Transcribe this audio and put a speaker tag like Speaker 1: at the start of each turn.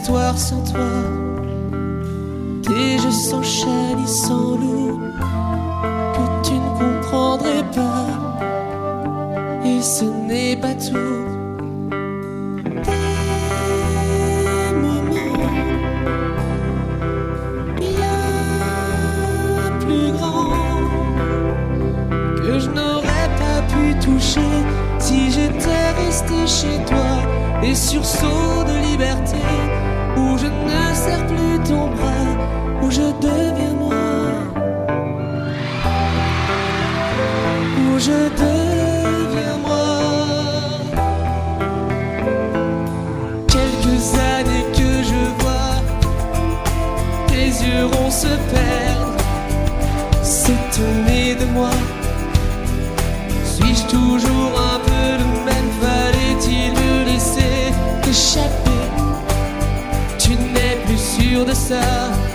Speaker 1: histoire sans toi. Tes jeux sans chaîne et sans loup que tu ne comprendrais pas. Et ce n'est pas tout. Des moments bien plus grands que je n'aurais pas pu toucher si j'étais resté chez toi. Des sursauts de liberté où je ne serre plus ton bras, où je deviens moi, où je deviens moi. Quelques années que je vois tes yeux ronds se perdre, s'étonner de moi. Suis-je toujours un peu le même? Fallait-il me laisser échapper? Tu n'es plus sûr de ça.